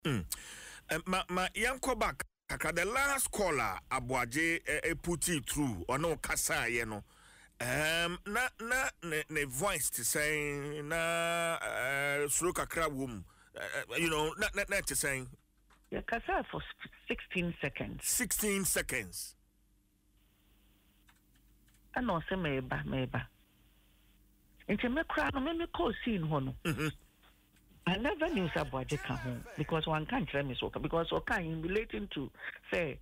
Ma yanko back kaka the last caller Abuaje put it through or no kasa ye no na ne voice to say na suru kakra wom na to saying yeah kasa for 16 seconds 16 seconds and no say meba into me cry no me call scene ho no I never knew Abuaje come home because one can't tell me so because in relating to say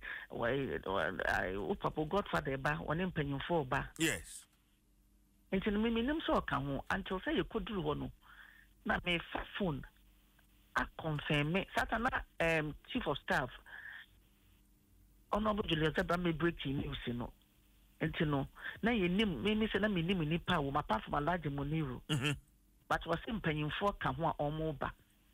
Papa Godfather ba one impenyon for ba yes into me nim so come home until say you could do one na me phone I confirm me Satana chief of staff Honorable Julius Abame breaking news no into no na you nim me say na me nim ni pa wo apart from Alhaji Muniru but was impenyon for come ho omo ba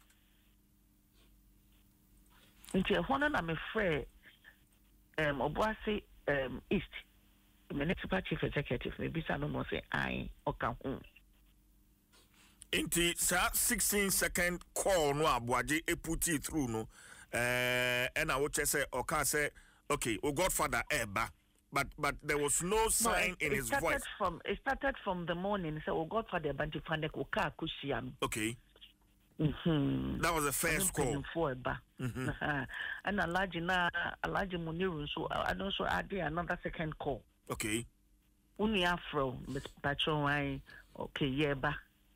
into one na me frɛ Obuasi East municipal chief executive me bisa no say I oka ho into 16-second call no Abuaje put it through no and I would say oka say okay o Godfather eba but there was no sign in his voice it started from the morning so Godfather banti fande ko ka kushia okay that was the first call for eba and Alhaji Muniru so I don't so add another second call okay uni afro Mr. Why okay yeba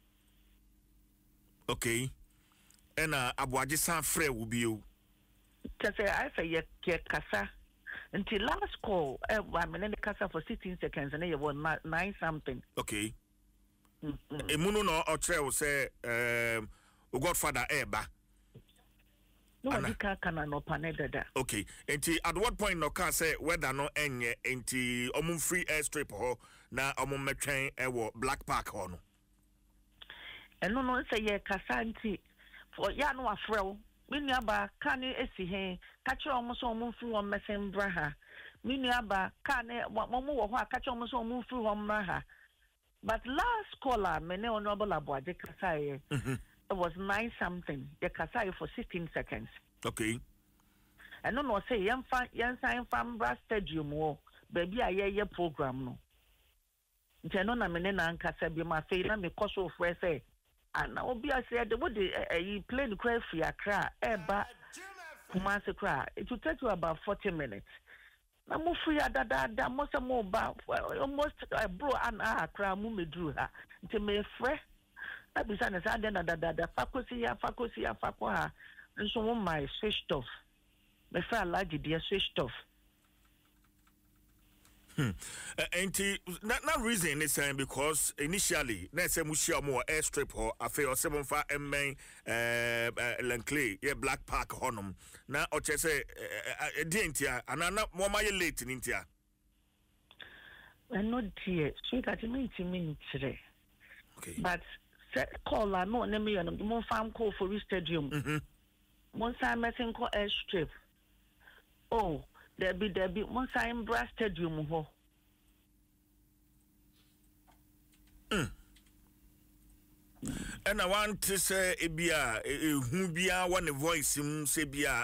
okay and Abuaje san frɛ wo bio say I say ye kasa until last call I mean the kasa for 16 seconds and you were 9 something okay emuno no o kyerɛ wo sɛ o Godfather eba no one can no panedada okay enti at what point no ka say whether no enye enti omum free airstrip ho na omum metwen ewo Black Park ho no eno no say ye kasa nti for ya no afrew mini aba kan esi he ka kire omum so omum free on mesembra ha mini aba kan omum wo ho ka kire omum so omum free on mra ha but last caller me ne Honorable Abuaje kasa it was 9 something the kasa for 16 seconds okay and no say yan sign from Bra Stadium wo baby aye program no nti no na me ne na nkasa bi ma fe na me koso frɛ say and obi say the would plane cry free Accra eba Kumasi cry it will take you about 40 minutes na mo free da mo se mo ba almost bro an Accra mo medru ha nti me frɛ na bisa na sa da fakosi ya fakwa nso mo my switched off me frɛ Alhaji dia switched off enti na reason is saying because initially na say mushia mo airstrip ho afi o sevenfa emmen Lankley ye Black Park honum na o che say dientia anana mo ma ye late nintia no dear so that mean okay but call no na me no mo farm call for stadium mo say meeting call airstrip oh there be mo say Bra Stadium ho and I want to say ebia who bia one voice him say bia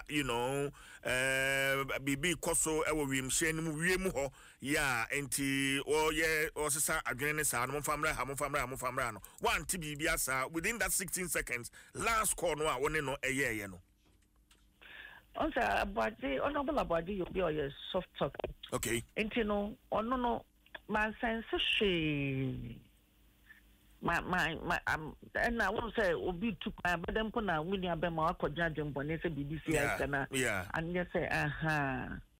bibi koso ewo wiem hye nim wiem ho ya enti o ye o sesa adwene ne sa no famra no one ti bibia sa within that 16 seconds last call no a woni no eye no on say Abuaje Honorable Abuaje you be your soft talk okay enti no ono no man sense she my and I won't say obi took my but them kuna wini abema akodja dembo ne se BBC kana and you say